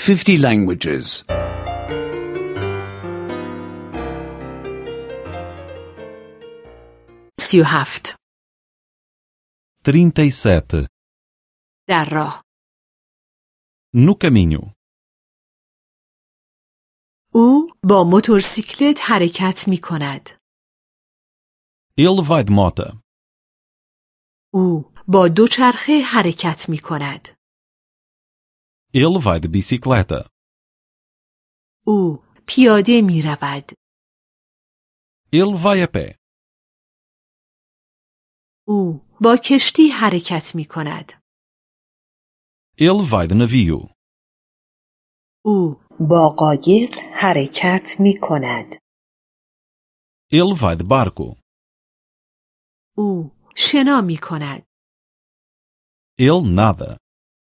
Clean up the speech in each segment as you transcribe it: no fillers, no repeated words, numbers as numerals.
50 languages. 37. 37. در راه. No caminho. او با موتورسیکلت حرکت می کند. Ele vai de moto. او با دوچرخه حرکت می کند. Ele vai de bicicleta. او پیاده می رود. Ele vai a pé. او با کشتی حرکت می کند. Ele vai de navio. او با قایق حرکت می کند. Ele vai de barco. او شنا می کند. Ele nada.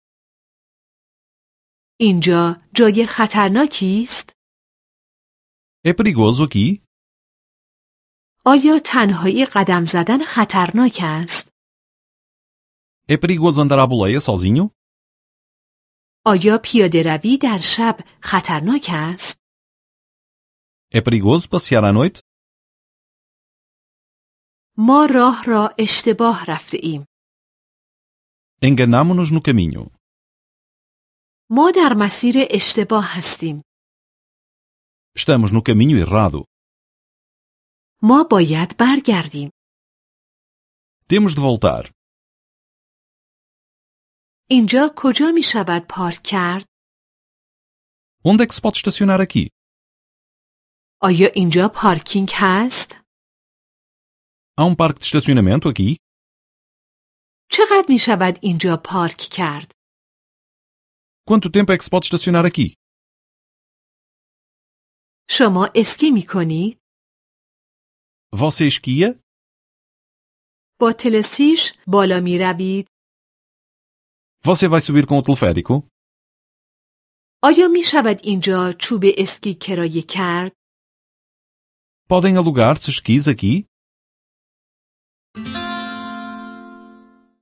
اینجا جای خطرناکی است؟ É perigoso aqui? آیا تنهایی قدم زدن خطرناک است؟ É perigoso andar à boleia sozinho? آیا پیاده روی در شب خطرناک است؟ É perigoso passear à noite? ما راه را اشتباه رفته ایم. Enganamo-nos no caminho. ما در مسیر اشتباه هستیم. Estamos no caminho errado. ما باید برگردیم. Temos de voltar. اینجا کجا می شود پارک کرد؟ Onde é que se pode estacionar aqui? آیا اینجا پارکینگ هست؟ Há um parque de estacionamento aqui? چقدر می شود اینجا پارک کرد؟ Quanto tempo é que se pode estacionar aqui? شما اسکی می کنید؟ Você esquia? با تلسیش بالا می روید؟ Você vai subir com o teleférico? آیا می شود اینجا چوب اسکی کرایه کرد؟ Podem alugar-se esquis aqui?